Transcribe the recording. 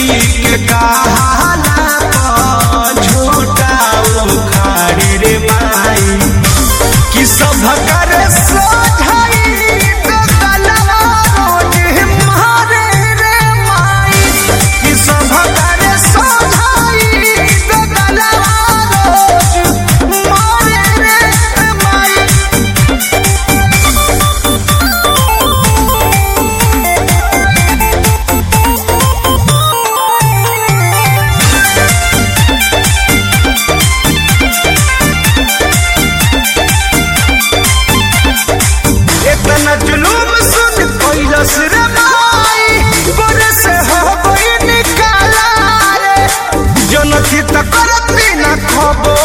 के कहाला झूठा उखाड़े रे माई कि सब करे सोझाई तो गलवा रोज मारे रे माई कि सब करे सोझाई तो गलवा रोज मारे रे माई। इतना जुलूम सुन कैलस रे माई गोरे से हो गई निकाला रे जो नथी त करती न खबो